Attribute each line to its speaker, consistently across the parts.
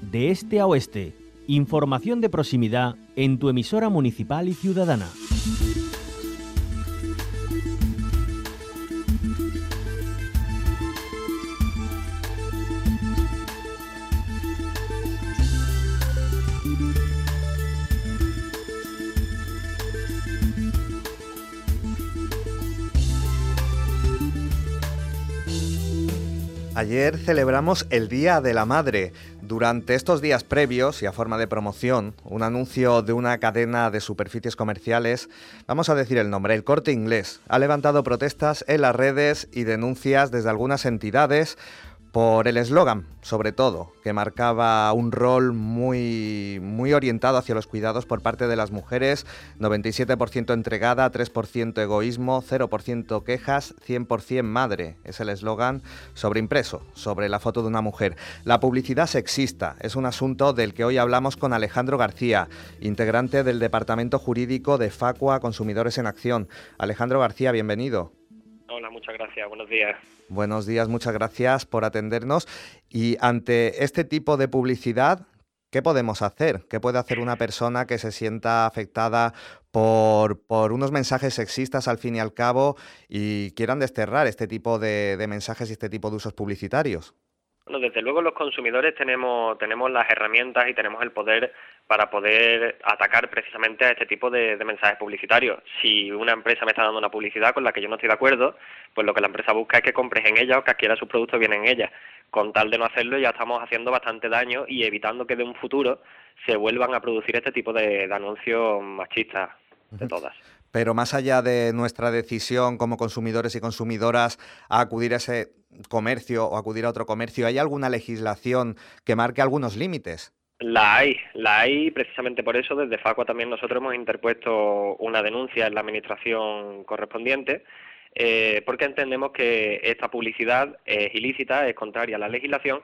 Speaker 1: de este a oeste. Información de proximidad en tu emisora municipal y ciudadana.
Speaker 2: Ayer celebramos el Día de la Madre. Durante estos días previos y a forma de promoción, un anuncio de una cadena de superficies comerciales, vamos a decir el nombre, El Corte Inglés, ha levantado protestas en las redes y denuncias desde algunas entidades por el eslogan, sobre todo, que marcaba un rol muy orientado hacia los cuidados por parte de las mujeres, 97% entregada, 3% egoísmo, 0% quejas, 100% madre. Es el eslogan sobreimpreso sobre la foto de una mujer. La publicidad sexista es un asunto del que hoy hablamos con Alejandro García, integrante del Departamento Jurídico de Facua Consumidores en Acción. Alejandro García, bienvenido.
Speaker 3: Hola, muchas gracias. Buenos días.
Speaker 2: Buenos días, muchas gracias por atendernos. Y ante este tipo de publicidad, ¿qué podemos hacer? ¿Qué puede hacer una persona que se sienta afectada por unos mensajes sexistas al fin y al cabo y quieran desterrar este tipo de mensajes y este tipo de usos publicitarios?
Speaker 3: Bueno, desde luego los consumidores tenemos las herramientas y tenemos el poder para poder atacar precisamente a este tipo de mensajes publicitarios. Si una empresa me está dando una publicidad con la que yo no estoy de acuerdo, pues lo que la empresa busca es que compres en ella o que adquiera su producto bien en ella. Con tal de no hacerlo ya estamos haciendo bastante daño y evitando que de un futuro se vuelvan a producir este tipo de anuncios machistas de todas.
Speaker 2: Pero más allá de nuestra decisión como consumidores y consumidoras a acudir a ese comercio o acudir a otro comercio, ¿hay alguna legislación que marque algunos límites?
Speaker 3: La hay, precisamente por eso desde Facua también nosotros hemos interpuesto una denuncia en la administración correspondiente, porque entendemos que esta publicidad es ilícita, es contraria a la legislación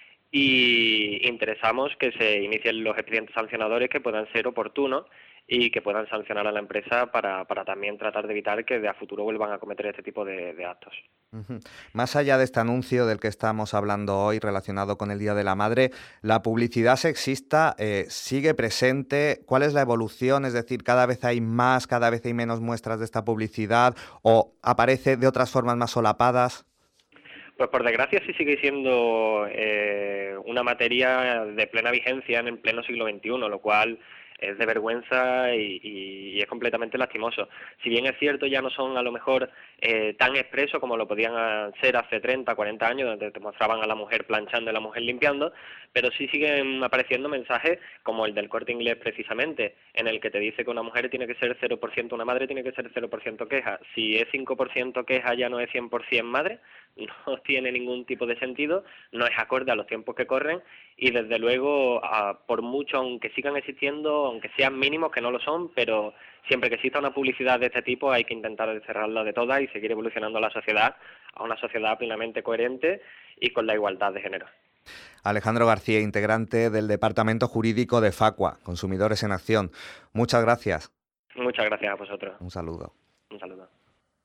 Speaker 3: y interesamos que se inicien los expedientes sancionadores que puedan ser oportunos y que puedan sancionar a la empresa para también tratar de evitar que de a futuro vuelvan a cometer este tipo de actos.
Speaker 2: Uh-huh. Más allá de este anuncio del que estamos hablando hoy relacionado con el Día de la Madre, ¿la publicidad sexista sigue presente? ¿Cuál es la evolución? Es decir, ¿cada vez hay más, cada vez hay menos muestras de esta publicidad o aparece de otras formas más solapadas?
Speaker 3: Pues por desgracia sí sigue siendo una materia de plena vigencia en el pleno siglo XXI, lo cual es de vergüenza y es completamente lastimoso. Si bien es cierto, ya no son a lo mejor tan expresos como lo podían ser hace 30, 40 años, donde te mostraban a la mujer planchando y a la mujer limpiando, pero sí siguen apareciendo mensajes como el del Corte Inglés precisamente, en el que te dice que una mujer tiene que ser 0%, una madre tiene que ser 0% queja. Si es 5% queja ya no es 100% madre, no tiene ningún tipo de sentido, no es acorde a los tiempos que corren y desde luego, por mucho, aunque sigan existiendo, aunque sean mínimos, que no lo son, pero siempre que exista una publicidad de este tipo hay que intentar cerrarla de todas y seguir evolucionando la sociedad a una sociedad plenamente coherente y con la igualdad de género.
Speaker 2: Alejandro García, integrante del Departamento Jurídico de Facua, Consumidores en Acción. Muchas gracias.
Speaker 3: Muchas gracias a vosotros.
Speaker 2: Un saludo.
Speaker 3: Un saludo.